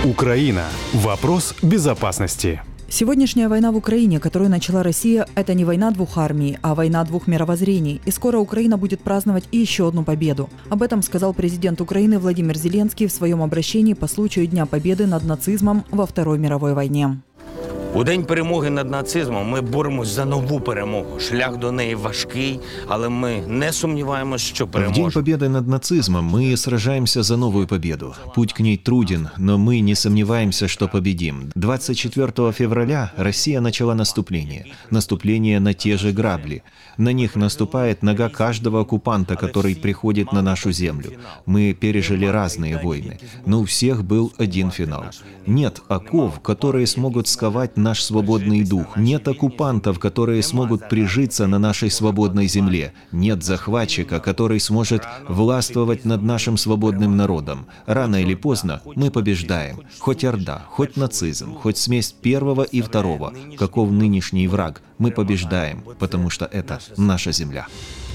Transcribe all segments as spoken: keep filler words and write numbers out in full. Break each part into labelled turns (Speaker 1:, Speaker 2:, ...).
Speaker 1: Украина. Вопрос безопасности.
Speaker 2: Сегодняшняя война в Украине, которую начала Россия, это не война двух армий, а война двух мировоззрений. И скоро Украина будет праздновать и еще одну победу. Об этом сказал президент Украины Владимир Зеленский в своем обращении по случаю Дня Победы над нацизмом во Второй мировой войне.
Speaker 3: У День перемоги над нацизмом ми боремось за нову перемогу. Шлях до неї важкий, але ми не сомневаемся, что переможем.
Speaker 4: В День Победы над нацизмом мы сражаемся за новую победу. Путь к ней труден, но мы не сомневаемся, что победим. двадцать четвёртого февраля Россия начала наступление. Наступление на те же грабли. На них наступает нога каждого оккупанта, который приходит на нашу землю. Мы пережили разные войны, но у всех был один финал. Нет оков, которые смогут сковать наш свободный дух. Нет оккупантов, которые смогут прижиться на нашей свободной земле. Нет захватчика, который сможет властвовать над нашим свободным народом. Рано или поздно мы побеждаем. Хоть Орда, хоть нацизм, хоть смесь первого и второго, каков нынешний враг, мы побеждаем, потому что это наша земля.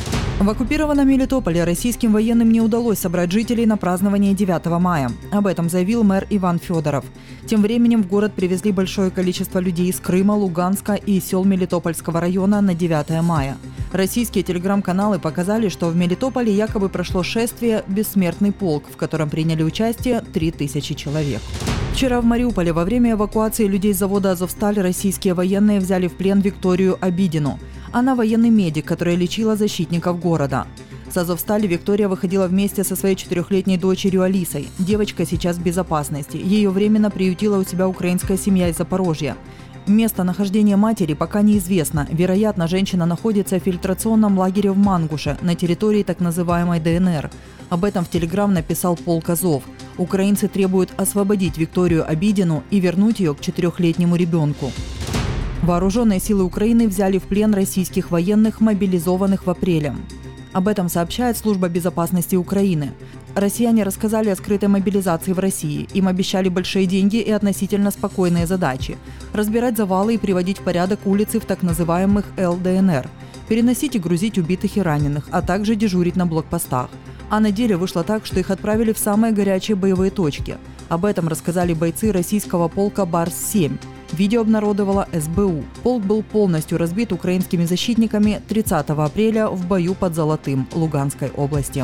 Speaker 2: В оккупированном Мелитополе российским военным не удалось собрать жителей на празднование девятого мая. Об этом заявил мэр Иван Федоров. Тем временем в город привезли большое количество людей из Крыма, Луганска и сел Мелитопольского района на девятое мая. Российские телеграм-каналы показали, что в Мелитополе якобы прошло шествие «Бессмертный полк», в котором приняли участие три тысячи человек. Вчера в Мариуполе во время эвакуации людей с завода «Азовсталь» российские военные взяли в плен Викторию Обидину. Она военный медик, которая лечила защитников города. С «Азовстали» Виктория выходила вместе со своей четырехлетней дочерью Алисой. Девочка сейчас в безопасности. Ее временно приютила у себя украинская семья из Запорожья. Место нахождения матери пока неизвестно. Вероятно, женщина находится в фильтрационном лагере в Мангуше, на территории так называемой ДНР. Об этом в Телеграм написал полк «Азов». Украинцы требуют освободить Викторию Обидину и вернуть ее к четырехлетнему ребенку. Вооруженные силы Украины взяли в плен российских военных, мобилизованных в апреле. Об этом сообщает Служба безопасности Украины. Россияне рассказали о скрытой мобилизации в России. Им обещали большие деньги и относительно спокойные задачи. Разбирать завалы и приводить в порядок улицы в так называемых ЛДНР. Переносить и грузить убитых и раненых, а также дежурить на блокпостах. А на деле вышло так, что их отправили в самые горячие боевые точки. Об этом рассказали бойцы российского полка Барс-семь. Видео обнародовала эс бэ у. Полк был полностью разбит украинскими защитниками тридцатого апреля в бою под Золотым, Луганской области.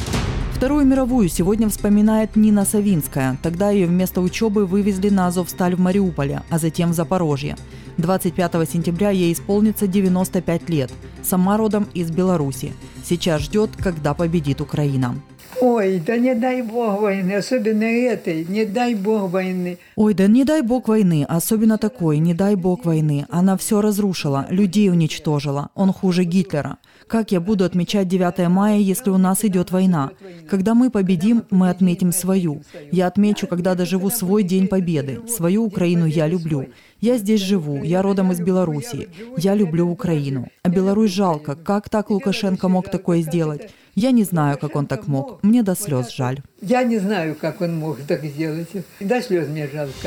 Speaker 2: Вторую мировую сегодня вспоминает Нина Савинская. Тогда ее вместо учебы вывезли на Азовсталь в Мариуполе, а затем в Запорожье. двадцать пятого сентября ей исполнится девяносто пять лет. Сама родом из Беларуси. Сейчас ждет, когда победит Украина.
Speaker 5: Ой, да не дай бог войны, особенно этой, не дай бог войны.
Speaker 2: Ой, да не дай бог войны, особенно такой, не дай бог войны. Она все разрушила, людей уничтожила. Он хуже Гитлера. Как я буду отмечать девятое мая, если у нас идет война? Когда мы победим, мы отметим свою. Я отмечу, когда доживу свой День Победы. Свою Украину я люблю. Я здесь живу, я родом из Белоруссии. Я люблю Украину. А Беларусь жалко. Как так Лукашенко мог такое сделать? Я не знаю, как он так мог. Мне до слез жаль.
Speaker 5: Я не знаю, как он мог так сделать. До слез мне жалко.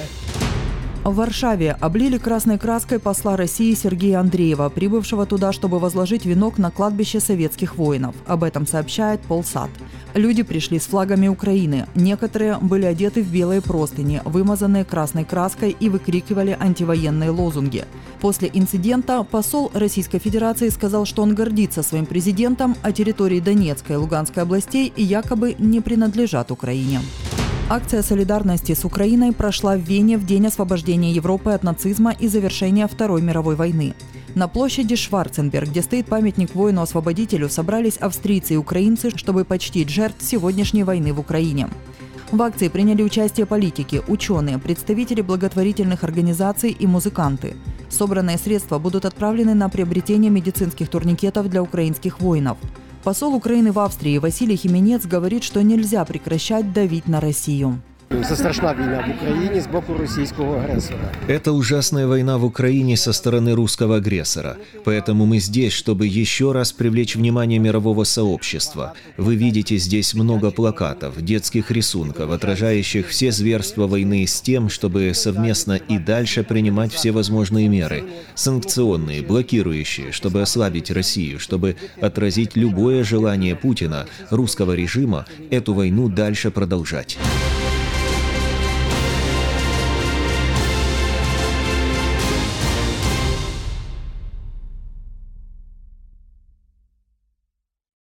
Speaker 2: В Варшаве облили красной краской посла России Сергея Андреева, прибывшего туда, чтобы возложить венок на кладбище советских воинов. Об этом сообщает Полсат. Люди пришли с флагами Украины. Некоторые были одеты в белые простыни, вымазанные красной краской, и выкрикивали антивоенные лозунги. После инцидента посол Российской Федерации сказал, что он гордится своим президентом, а территории Донецкой и Луганской областей якобы не принадлежат Украине. Акция солидарности с Украиной прошла в Вене в день освобождения Европы от нацизма и завершения Второй мировой войны. На площади Шварценберг, где стоит памятник воину-освободителю, собрались австрийцы и украинцы, чтобы почтить жертв сегодняшней войны в Украине. В акции приняли участие политики, ученые, представители благотворительных организаций и музыканты. Собранные средства будут отправлены на приобретение медицинских турникетов для украинских воинов. Посол Украины в Австрии Василий Хименец говорит, что нельзя прекращать давить на Россию.
Speaker 6: Це страшна війна в Україні з боку російського агресора.
Speaker 4: Это ужасная война в Украине со стороны русского агрессора. Поэтому мы здесь, чтобы еще раз привлечь внимание мирового сообщества. Вы видите здесь много плакатов, детских рисунков, отражающих все зверства войны с тем, чтобы совместно и дальше принимать все возможные меры. Санкционные, блокирующие, чтобы ослабить Россию, чтобы отразить любое желание Путина, русского режима, эту войну дальше продолжать.